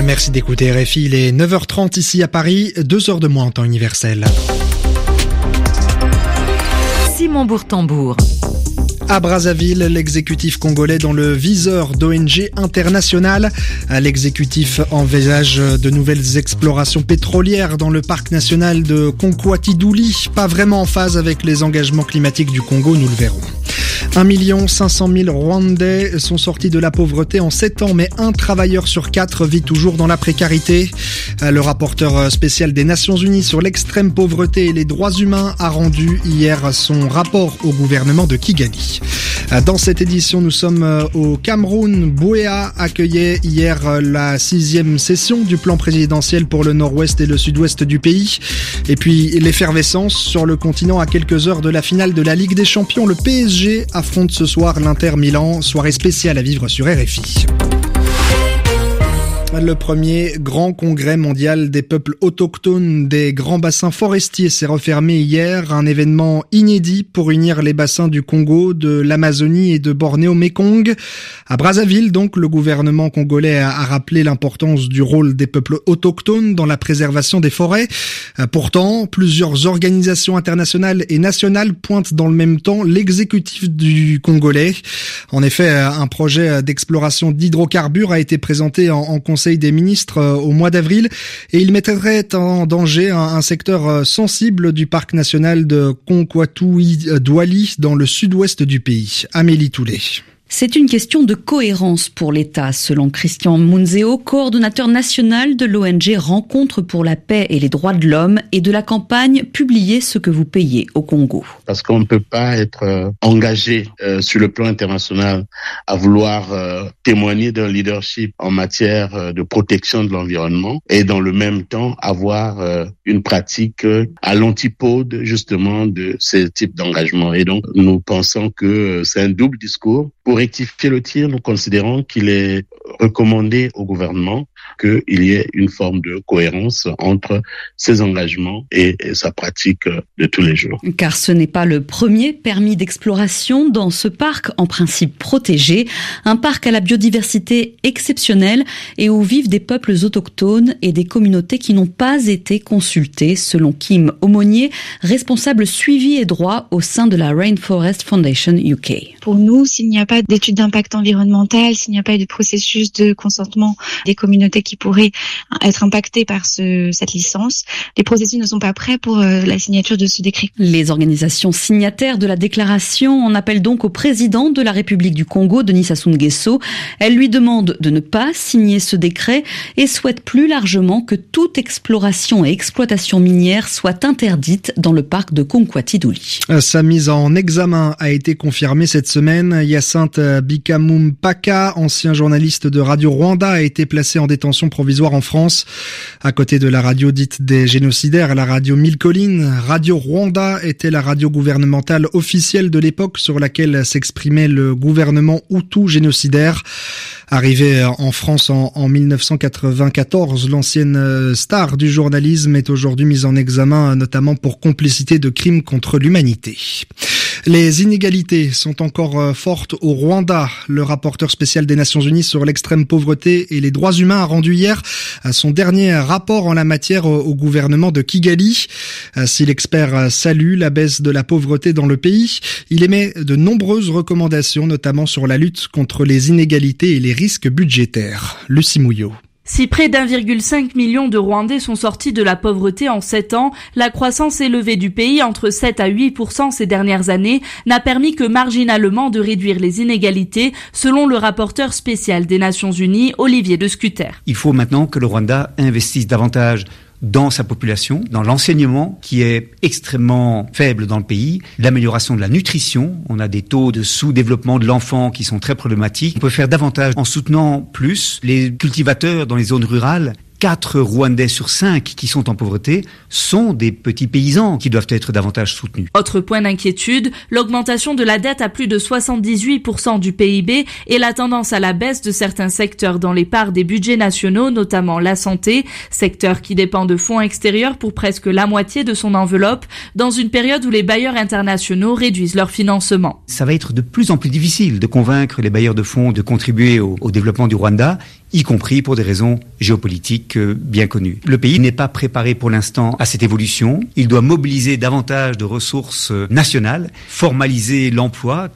Merci d'écouter RFI, il est 9h30 ici à Paris, 2 heures de moins en temps universel. Simon Bourtambour. À Brazzaville, l'exécutif congolais dans le viseur d'ONG internationales. L'exécutif envisage de nouvelles explorations pétrolières dans le parc national de Konkwati-Douli. Pas vraiment en phase avec les engagements climatiques du Congo, nous le verrons. 1 500 000 Rwandais sont sortis de la pauvreté en 7 ans, mais 1 travailleur sur 4 vit toujours dans la précarité. Le rapporteur spécial des Nations Unies sur l'extrême pauvreté et les droits humains a rendu hier son rapport au gouvernement de Kigali. Dans cette édition, nous sommes au Cameroun. Buea accueillait hier la 6e session du plan présidentiel pour le nord-ouest et le sud-ouest du pays. Et puis l'effervescence sur le continent à quelques heures de la finale de la Ligue des Champions. Le PSG affronte ce soir l'Inter Milan, soirée spéciale à vivre sur RFI. Le premier grand congrès mondial des peuples autochtones des grands bassins forestiers s'est refermé hier. Un événement inédit pour unir les bassins du Congo, de l'Amazonie et de Bornéo-Mékong. À Brazzaville, donc, le gouvernement congolais a rappelé l'importance du rôle des peuples autochtones dans la préservation des forêts. Pourtant, plusieurs organisations internationales et nationales pointent dans le même temps l'exécutif du Congolais. En effet, un projet d'exploration d'hydrocarbures a été présenté en Conseil des ministres au mois d'avril et il mettrait en danger un secteur sensible du parc national de Konkwati-Douli dans le sud-ouest du pays. Amélie Toulet. C'est une question de cohérence pour l'État, selon Christian Munzeo, coordonnateur national de l'ONG Rencontre pour la paix et les droits de l'homme et de la campagne « Publiez ce que vous payez » au Congo. Parce qu'on ne peut pas être engagé sur le plan international à vouloir témoigner d'un leadership en matière de protection de l'environnement et dans le même temps avoir une pratique à l'antipode justement de ce type d'engagement. Et donc nous pensons que c'est un double discours. Pour rectifier le tir, nous considérons qu'il est recommandé au gouvernement qu'il y ait une forme de cohérence entre ses engagements et sa pratique de tous les jours. Car ce n'est pas le premier permis d'exploration dans ce parc en principe protégé, un parc à la biodiversité exceptionnelle et où vivent des peuples autochtones et des communautés qui n'ont pas été consultées, selon Kim Aumonier, responsable suivi et droit au sein de la Rainforest Foundation UK. Pour nous, s'il n'y a pas d'étude d'impact environnemental, s'il n'y a pas de processus de consentement des communautés qui pourraient être impactées par cette licence, les processus ne sont pas prêts pour la signature de ce décret. Les organisations signataires de la déclaration en appellent donc au président de la République du Congo, Denis Sassou Nguesso. Elle lui demande de ne pas signer ce décret et souhaite plus largement que toute exploration et exploitation minière soit interdite dans le parc de Konkwati-Douli. Sa mise en examen a été confirmée cette semaine. Hyacinthe Bikamumpaka, ancien journaliste de Radio Rwanda, a été placé en détention provisoire en France. À côté de la radio dite des génocidaires, la radio Mille Collines, Radio Rwanda était la radio gouvernementale officielle de l'époque sur laquelle s'exprimait le gouvernement hutu génocidaire. Arrivée en France en 1994, l'ancienne star du journalisme est aujourd'hui mise en examen notamment pour complicité de crimes contre l'humanité. Les inégalités sont encore fortes au Rwanda. Le rapporteur spécial des Nations Unies sur l'extrême pauvreté et les droits humains a rendu hier son dernier rapport en la matière au gouvernement de Kigali. Si l'expert salue la baisse de la pauvreté dans le pays, il émet de nombreuses recommandations, notamment sur la lutte contre les inégalités et les risques budgétaires. Lucie Mouillot. Si près d'1,5 million de Rwandais sont sortis de la pauvreté en 7 ans, la croissance élevée du pays, entre 7 à 8% ces dernières années, n'a permis que marginalement de réduire les inégalités, selon le rapporteur spécial des Nations Unies, Olivier de Scuter. Il faut maintenant que le Rwanda investisse davantage dans sa population, dans l'enseignement qui est extrêmement faible dans le pays, l'amélioration de la nutrition. On a des taux de sous-développement de l'enfant qui sont très problématiques. On peut faire davantage en soutenant plus les cultivateurs dans les zones rurales 4 Rwandais sur 5 qui sont en pauvreté sont des petits paysans qui doivent être davantage soutenus. Autre point d'inquiétude, l'augmentation de la dette à plus de 78% du PIB et la tendance à la baisse de certains secteurs dans les parts des budgets nationaux, notamment la santé, secteur qui dépend de fonds extérieurs pour presque la moitié de son enveloppe, dans une période où les bailleurs internationaux réduisent leur financement. Ça va être de plus en plus difficile de convaincre les bailleurs de fonds de contribuer au développement du Rwanda, y compris pour des raisons géopolitiques bien connues. Le pays n'est pas préparé pour l'instant à cette évolution. Il doit mobiliser davantage de ressources nationales, formaliser l'emploi.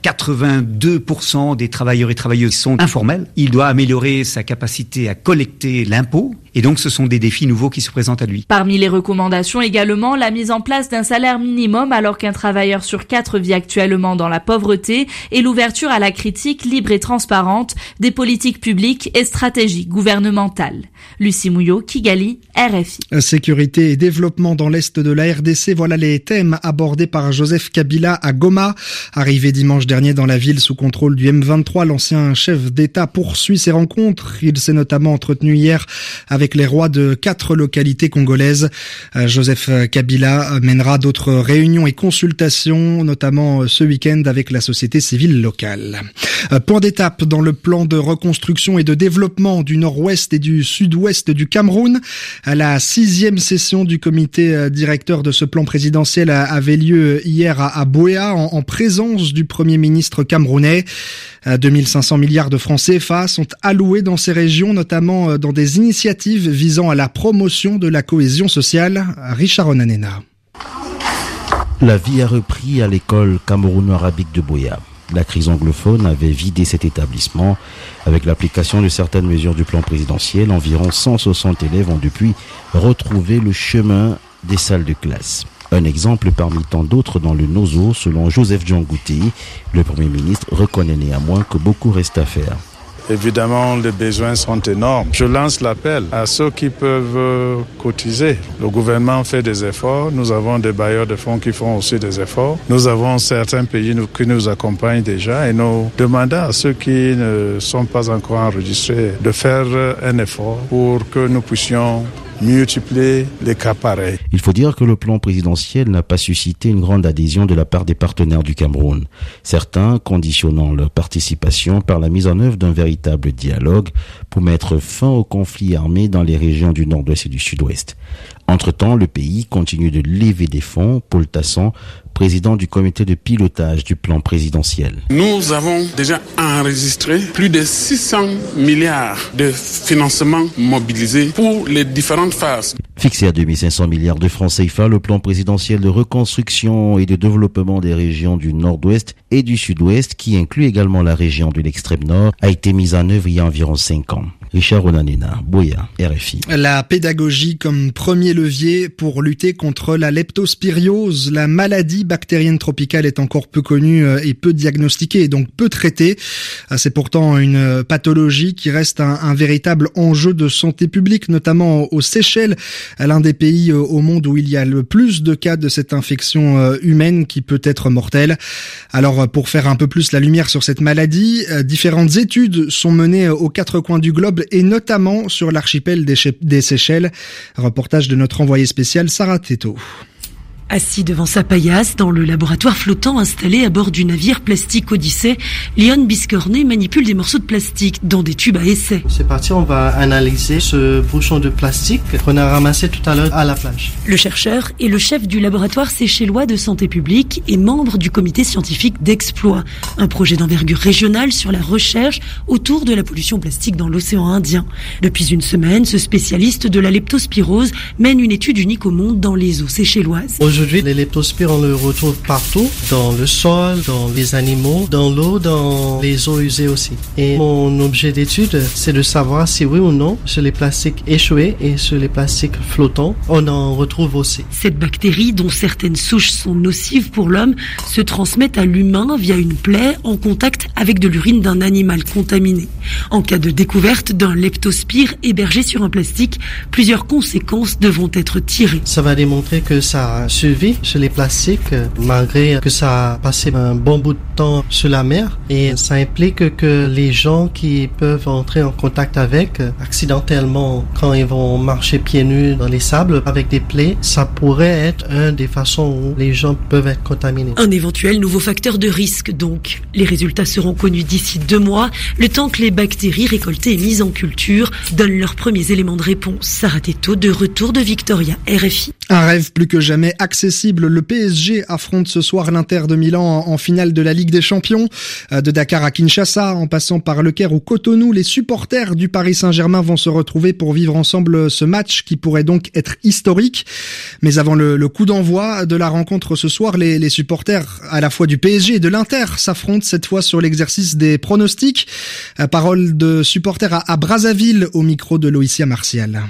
82% des travailleurs et travailleuses sont informels. Il doit améliorer sa capacité à collecter l'impôt. Et donc, ce sont des défis nouveaux qui se présentent à lui. Parmi les recommandations également, la mise en place d'un salaire minimum alors qu'un travailleur sur 4 vit actuellement dans la pauvreté et l'ouverture à la critique libre et transparente des politiques publiques et stratégies gouvernementales. Lucie Mouillot, Kigali, RFI. Sécurité et développement dans l'Est de la RDC, voilà les thèmes abordés par Joseph Kabila à Goma. Arrivé dimanche dernier dans la ville sous contrôle du M23, l'ancien chef d'État poursuit ses rencontres. Il s'est notamment entretenu hier avec les rois de 4 localités congolaises. Joseph Kabila mènera d'autres réunions et consultations, notamment ce week-end avec la société civile locale. Point d'étape dans le plan de reconstruction et de développement du nord-ouest et du sud-ouest du Cameroun. La 6e session du comité directeur de ce plan présidentiel avait lieu hier à Buea en présence du Premier ministre camerounais. 2500 milliards de francs CFA sont alloués dans ces régions, notamment dans des initiatives visant à la promotion de la cohésion sociale. Richard Onanena. La vie a repris à l'école camerouno-arabique de Buea. La crise anglophone avait vidé cet établissement. Avec l'application de certaines mesures du plan présidentiel, environ 160 élèves ont depuis retrouvé le chemin des salles de classe. Un exemple parmi tant d'autres dans le Nozo, selon Joseph Djongouti. Le Premier ministre reconnaît néanmoins que beaucoup reste à faire. Évidemment, les besoins sont énormes. Je lance l'appel à ceux qui peuvent cotiser. Le gouvernement fait des efforts. Nous avons des bailleurs de fonds qui font aussi des efforts. Nous avons certains pays qui nous accompagnent déjà et nous demandons à ceux qui ne sont pas encore enregistrés de faire un effort pour que nous puissions multiplier les cas pareils. Il faut dire que le plan présidentiel n'a pas suscité une grande adhésion de la part des partenaires du Cameroun. Certains conditionnant leur participation par la mise en œuvre d'un véritable dialogue pour mettre fin aux conflits armés dans les régions du nord-ouest et du sud-ouest. Entre-temps, le pays continue de lever des fonds. Paul Tasson, président du comité de pilotage du plan présidentiel. Nous avons déjà enregistré plus de 600 milliards de financements mobilisés pour les différentes phases. Fixé à 2500 milliards de francs CFA, le plan présidentiel de reconstruction et de développement des régions du nord-ouest et du sud-ouest, qui inclut également la région de l'extrême nord, a été mis en œuvre il y a environ 5 ans. Richard Onanena, Buea, RFI. La pédagogie comme premier levier pour lutter contre la leptospiriose. La maladie bactérienne tropicale est encore peu connue et peu diagnostiquée, et donc peu traitée. C'est pourtant une pathologie qui reste un véritable enjeu de santé publique, notamment aux Seychelles, l'un des pays au monde où il y a le plus de cas de cette infection humaine qui peut être mortelle. Alors, pour faire un peu plus la lumière sur cette maladie, différentes études sont menées aux 4 coins du globe et notamment sur l'archipel des Seychelles. Reportage de notre envoyé spécial Sarah Teto. Assis devant sa paillasse, dans le laboratoire flottant installé à bord du navire Plastique Odyssée, Leon Biscornet manipule des morceaux de plastique dans des tubes à essai. C'est parti, on va analyser ce bouchon de plastique qu'on a ramassé tout à l'heure à la plage. Le chercheur est le chef du laboratoire séchellois de santé publique et membre du comité scientifique d'Exploit, un projet d'envergure régionale sur la recherche autour de la pollution plastique dans l'océan Indien. Depuis une semaine, ce spécialiste de la leptospirose mène une étude unique au monde dans les eaux séchelloises. Aujourd'hui, les leptospires, on le retrouve partout, dans le sol, dans les animaux, dans l'eau, dans les eaux usées aussi. Et mon objet d'étude, c'est de savoir si oui ou non, sur les plastiques échoués et sur les plastiques flottants, on en retrouve aussi. Cette bactérie, dont certaines souches sont nocives pour l'homme, se transmet à l'humain via une plaie en contact avec de l'urine d'un animal contaminé. En cas de découverte d'un leptospire hébergé sur un plastique, plusieurs conséquences devront être tirées. Ça va démontrer que ça a survécu sur les plastiques, malgré que ça a passé un bon bout de temps sur la mer. Et ça implique que les gens qui peuvent entrer en contact avec, accidentellement, quand ils vont marcher pieds nus dans les sables avec des plaies, ça pourrait être une des façons où les gens peuvent être contaminés. Un éventuel nouveau facteur de risque donc. Les résultats seront connus d'ici 2 mois, le temps que les bactéries récoltées et mises en culture donnent leurs premiers éléments de réponse. Sarah Teto, de retour de Victoria, RFI. Un rêve plus que jamais accessible. Le PSG affronte ce soir l'Inter de Milan en finale de la Ligue des Champions. De Dakar à Kinshasa, en passant par Le Caire ou Cotonou, les supporters du Paris Saint-Germain vont se retrouver pour vivre ensemble ce match qui pourrait donc être historique. Mais avant le coup d'envoi de la rencontre ce soir, les supporters à la fois du PSG et de l'Inter s'affrontent cette fois sur l'exercice des pronostics. Parole de supporters à Brazzaville au micro de Loïcia Martial.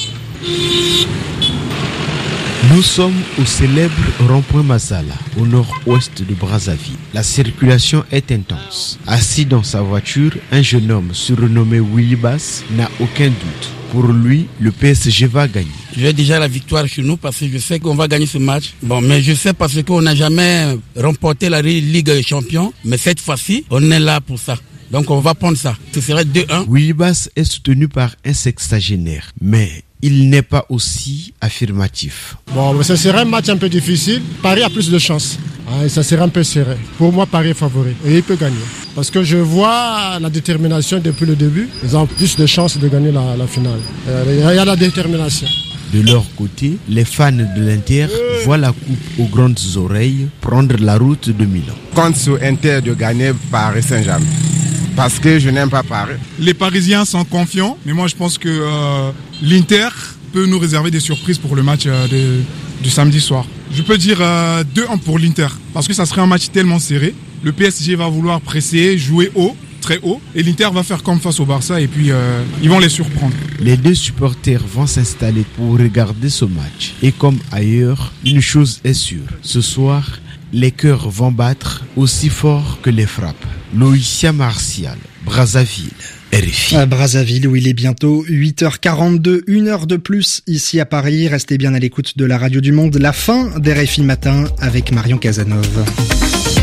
Nous sommes au célèbre rond-point Mazala, au nord-ouest de Brazzaville. La circulation est intense. Assis dans sa voiture, un jeune homme surnommé Willy Bass n'a aucun doute. Pour lui, le PSG va gagner. J'ai déjà la victoire chez nous parce que je sais qu'on va gagner ce match. Mais je sais parce qu'on n'a jamais remporté la Ligue des Champions. Mais cette fois-ci, on est là pour ça. Donc on va prendre ça. Ce serait 2-1. Willy Bass est soutenu par un sexagénaire. Mais il n'est pas aussi affirmatif. Ça serait un match un peu difficile. Paris a plus de chance. Ça serait un peu serré. Pour moi, Paris est favori. Et il peut gagner. Parce que je vois la détermination depuis le début. Ils ont plus de chances de gagner la finale. Il y a la détermination. De leur côté, les fans de l'Inter voient la coupe aux grandes oreilles prendre la route de Milan. Compte sur Inter de gagner Paris Saint-Germain. Parce que je n'aime pas Paris. Les Parisiens sont confiants, mais moi je pense que l'Inter peut nous réserver des surprises pour le match du samedi soir. Je peux dire 2-1 pour l'Inter, parce que ça serait un match tellement serré. Le PSG va vouloir presser, jouer haut, très haut, et l'Inter va faire comme face au Barça, et puis ils vont les surprendre. Les deux supporters vont s'installer pour regarder ce match. Et comme ailleurs, une chose est sûre, ce soir, les cœurs vont battre aussi fort que les frappes. Loïcia Martial, Brazzaville, RFI. À Brazzaville, où il est bientôt 8h42, 1 heure de plus ici à Paris. Restez bien à l'écoute de la Radio du Monde. La fin d'RFI Matin avec Marion Casanova.